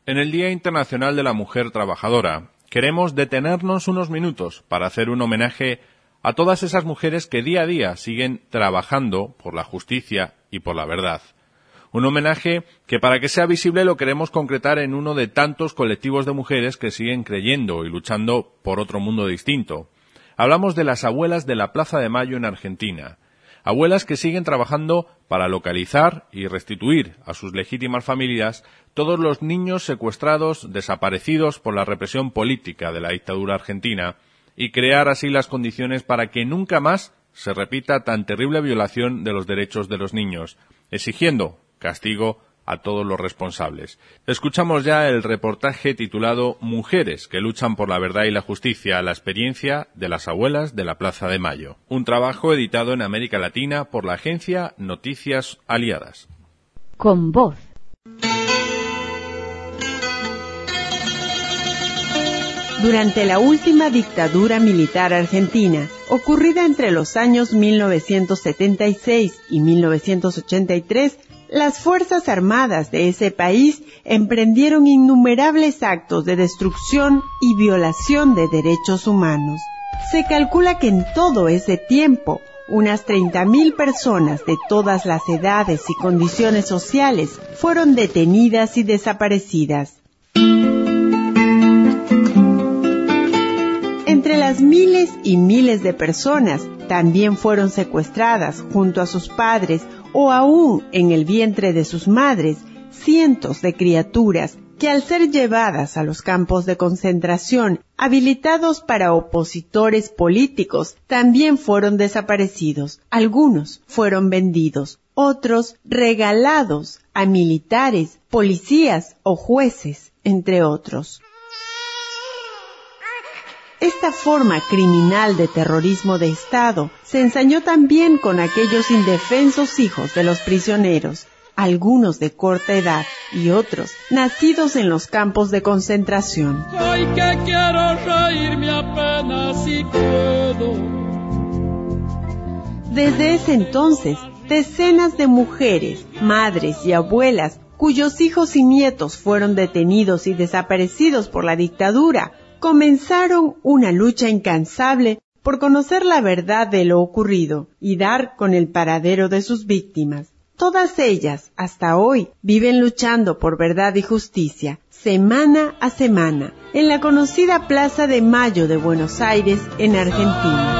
En el Día Internacional de la Mujer Trabajadora, queremos detenernos unos minutos para hacer un homenaje a todas esas mujeres que día a día siguen trabajando por la justicia y por la verdad. Un homenaje que, para que sea visible, lo queremos concretar en uno de tantos colectivos de mujeres que siguen creyendo y luchando por otro mundo distinto. Hablamos de las abuelas de la Plaza de Mayo en Argentina. Abuelas que siguen trabajando para localizar y restituir a sus legítimas familias todos los niños secuestrados, desaparecidos por la represión política de la dictadura argentina, y crear así las condiciones para que nunca más se repita tan terrible violación de los derechos de los niños, exigiendo castigo a todos los responsables. Escuchamos ya el reportaje titulado Mujeres que luchan por la verdad y la justicia, la experiencia de las abuelas de la Plaza de Mayo. Un trabajo editado en América Latina por la agencia Noticias Aliadas. Con voz. Durante la última dictadura militar argentina, ocurrida entre los años 1976 y 1983, las Fuerzas Armadas de ese país emprendieron innumerables actos de destrucción y violación de derechos humanos. Se calcula que en todo ese tiempo, unas 30.000 personas de todas las edades y condiciones sociales fueron detenidas y desaparecidas. Entre las miles y miles de personas también fueron secuestradas junto a sus padres o aún en el vientre de sus madres, cientos de criaturas que al ser llevadas a los campos de concentración habilitados para opositores políticos también fueron desaparecidos. Algunos fueron vendidos, otros regalados a militares, policías o jueces, entre otros. Esta forma criminal de terrorismo de Estado se ensañó también con aquellos indefensos hijos de los prisioneros, algunos de corta edad y otros nacidos en los campos de concentración. Ay, que quiero reírme apenas si puedo. Desde ese entonces, decenas de mujeres, madres y abuelas cuyos hijos y nietos fueron detenidos y desaparecidos por la dictadura, comenzaron una lucha incansable por conocer la verdad de lo ocurrido y dar con el paradero de sus víctimas. Todas ellas, hasta hoy, viven luchando por verdad y justicia, semana a semana, en la conocida Plaza de Mayo de Buenos Aires, en Argentina.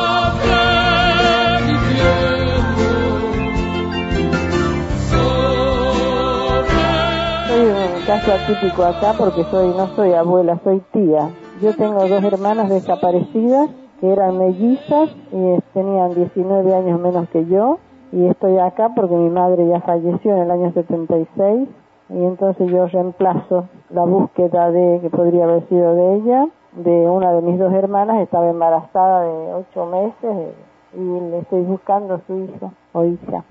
Caso atípico acá porque no soy abuela, soy tía. Yo tengo dos hermanas desaparecidas que eran mellizas y tenían 19 años menos que yo, y estoy acá porque mi madre ya falleció en el año 76 y entonces yo reemplazo la búsqueda que podría haber sido de ella, de una de mis dos hermanas. Estaba embarazada de 8 meses y le estoy buscando a su hijo o hija.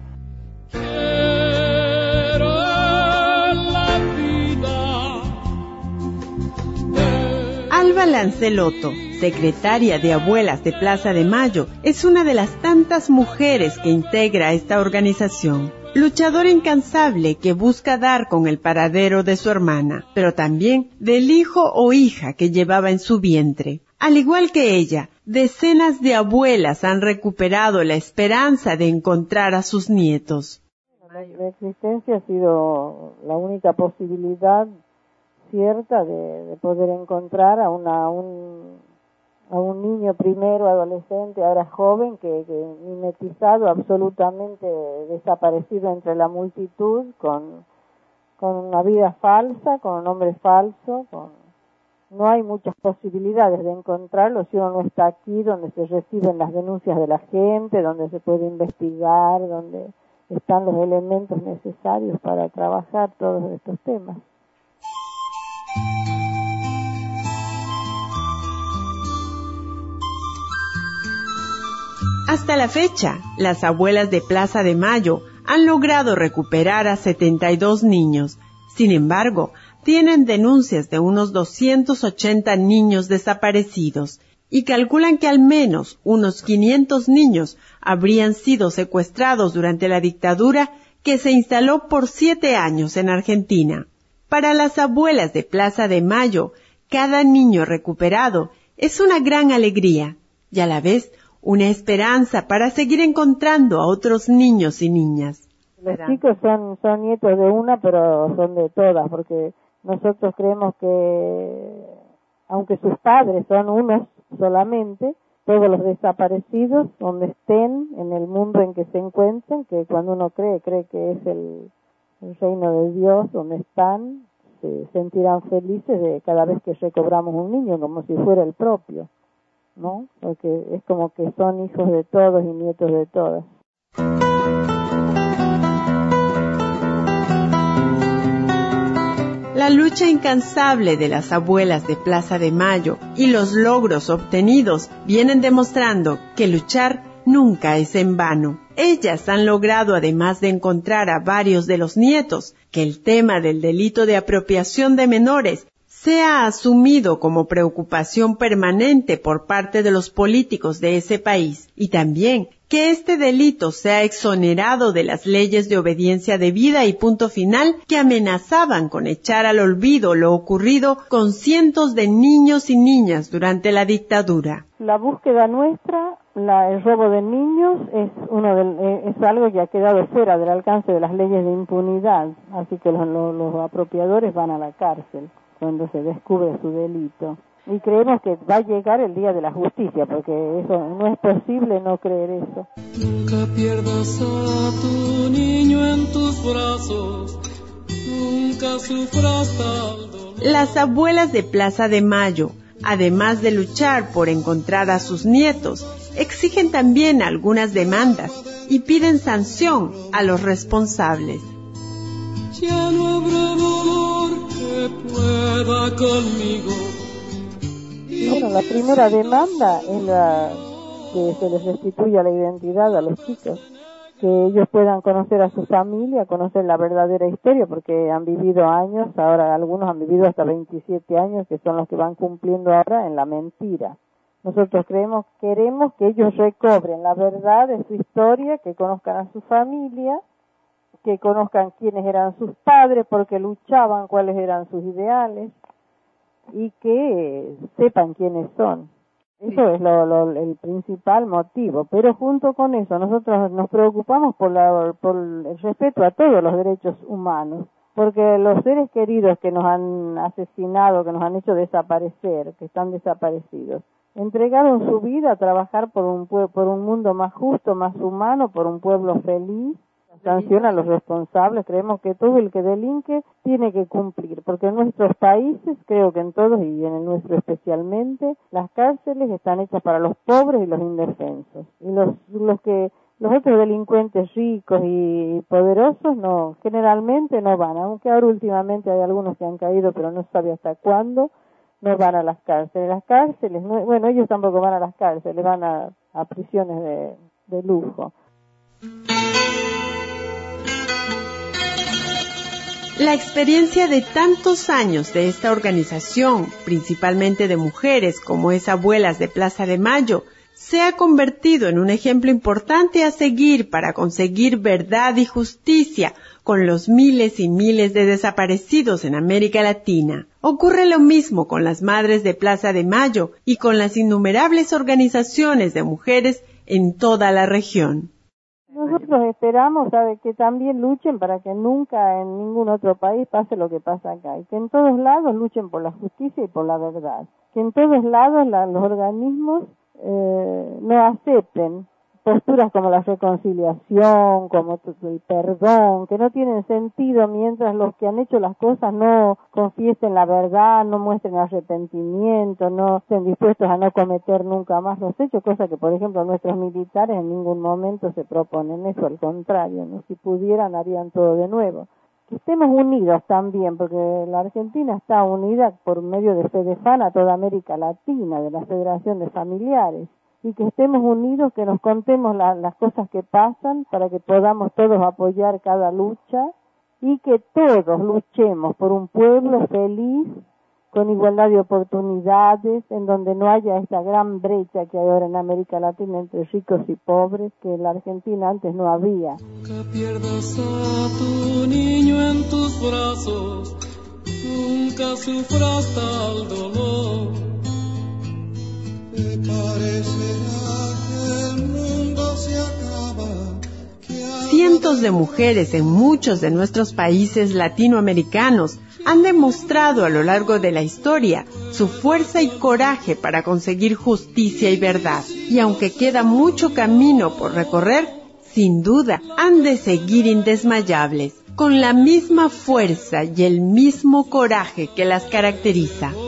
Alba Lancelotto, secretaria de Abuelas de Plaza de Mayo, es una de las tantas mujeres que integra esta organización. Luchadora incansable que busca dar con el paradero de su hermana, pero también del hijo o hija que llevaba en su vientre. Al igual que ella, decenas de abuelas han recuperado la esperanza de encontrar a sus nietos. La existencia ha sido la única posibilidad cierta de poder encontrar a un niño primero, adolescente, ahora joven, que mimetizado, absolutamente desaparecido entre la multitud, con una vida falsa, con un nombre falso, no hay muchas posibilidades de encontrarlo si uno no está aquí, donde se reciben las denuncias de la gente, donde se puede investigar, donde están los elementos necesarios para trabajar todos estos temas. Hasta la fecha, las abuelas de Plaza de Mayo han logrado recuperar a 72 niños. Sin embargo, tienen denuncias de unos 280 niños desaparecidos y calculan que al menos unos 500 niños habrían sido secuestrados durante la dictadura que se instaló por 7 años en Argentina. Para las abuelas de Plaza de Mayo, cada niño recuperado es una gran alegría y a la vez una esperanza para seguir encontrando a otros niños y niñas. Los chicos son nietos de una, pero son de todas, porque nosotros creemos que, aunque sus padres son unos solamente, todos los desaparecidos, donde estén, en el mundo en que se encuentren, que cuando uno cree que es el reino de Dios, donde están, se sentirán felices de cada vez que recobramos un niño, como si fuera el propio, ¿no? Porque es como que son hijos de todos y nietos de todas. La lucha incansable de las abuelas de Plaza de Mayo y los logros obtenidos vienen demostrando que luchar nunca es en vano. Ellas han logrado, además de encontrar a varios de los nietos, que el tema del delito de apropiación de menores sea asumido como preocupación permanente por parte de los políticos de ese país y también que este delito sea exonerado de las leyes de obediencia debida y punto final que amenazaban con echar al olvido lo ocurrido con cientos de niños y niñas durante la dictadura. La búsqueda nuestra, el robo de niños, es algo que ha quedado fuera del alcance de las leyes de impunidad, así que los apropiadores van a la cárcel cuando se descubre su delito. Y creemos que va a llegar el día de la justicia, porque eso no es posible no creer eso. Nunca pierdas a tu niño en tus brazos, nunca sufras tal dolor. Las abuelas de Plaza de Mayo, además de luchar por encontrar a sus nietos, exigen también algunas demandas y piden sanción a los responsables. Ya no habrá dolor que pueda conmigo. Bueno, la primera demanda es que se les restituya la identidad a los chicos, que ellos puedan conocer a su familia, conocer la verdadera historia, porque han vivido años, ahora algunos han vivido hasta 27 años, que son los que van cumpliendo ahora en la mentira. Nosotros queremos que ellos recobren la verdad de su historia, que conozcan a su familia, que conozcan quiénes eran sus padres, porque luchaban, cuáles eran sus ideales, y que sepan quiénes son. Eso es el principal motivo, pero junto con eso nosotros nos preocupamos por el respeto a todos los derechos humanos, porque los seres queridos que nos han asesinado, que nos han hecho desaparecer, que están desaparecidos, entregaron su vida a trabajar por un mundo más justo, más humano, por un pueblo feliz. Sanciona a los responsables. Creemos que todo el que delinque tiene que cumplir, porque en nuestros países, creo que en todos y en el nuestro especialmente, las cárceles están hechas para los pobres y los indefensos, y los otros delincuentes ricos y poderosos generalmente no van, aunque ahora últimamente hay algunos que han caído, pero no sabe hasta cuándo, no van a las cárceles. Las cárceles, bueno, ellos tampoco van a las cárceles, van a prisiones de lujo. La experiencia de tantos años de esta organización, principalmente de mujeres como es Abuelas de Plaza de Mayo, se ha convertido en un ejemplo importante a seguir para conseguir verdad y justicia con los miles y miles de desaparecidos en América Latina. Ocurre lo mismo con las Madres de Plaza de Mayo y con las innumerables organizaciones de mujeres en toda la región. Nosotros esperamos, que también luchen para que nunca en ningún otro país pase lo que pasa acá, y que en todos lados luchen por la justicia y por la verdad, que en todos lados los organismos no acepten posturas como la reconciliación, como el perdón, que no tienen sentido mientras los que han hecho las cosas no confiesen la verdad, no muestren arrepentimiento, no estén dispuestos a no cometer nunca más los hechos, cosa que por ejemplo nuestros militares en ningún momento se proponen eso, al contrario, ¿no? Si pudieran harían todo de nuevo. Que estemos unidos también, porque la Argentina está unida por medio de FEDEFAN a toda América Latina, de la Federación de Familiares, y que estemos unidos, que nos contemos las cosas que pasan para que podamos todos apoyar cada lucha y que todos luchemos por un pueblo feliz, con igualdad de oportunidades, en donde no haya esta gran brecha que hay ahora en América Latina entre ricos y pobres, que en la Argentina antes no había. Nunca pierdas a tu niño en tus brazos, nunca sufras tal dolor. Te parecerá que el mundo se acaba. Cientos de mujeres en muchos de nuestros países latinoamericanos han demostrado a lo largo de la historia su fuerza y coraje para conseguir justicia y verdad. Y aunque queda mucho camino por recorrer, sin duda han de seguir indesmayables, con la misma fuerza y el mismo coraje que las caracteriza.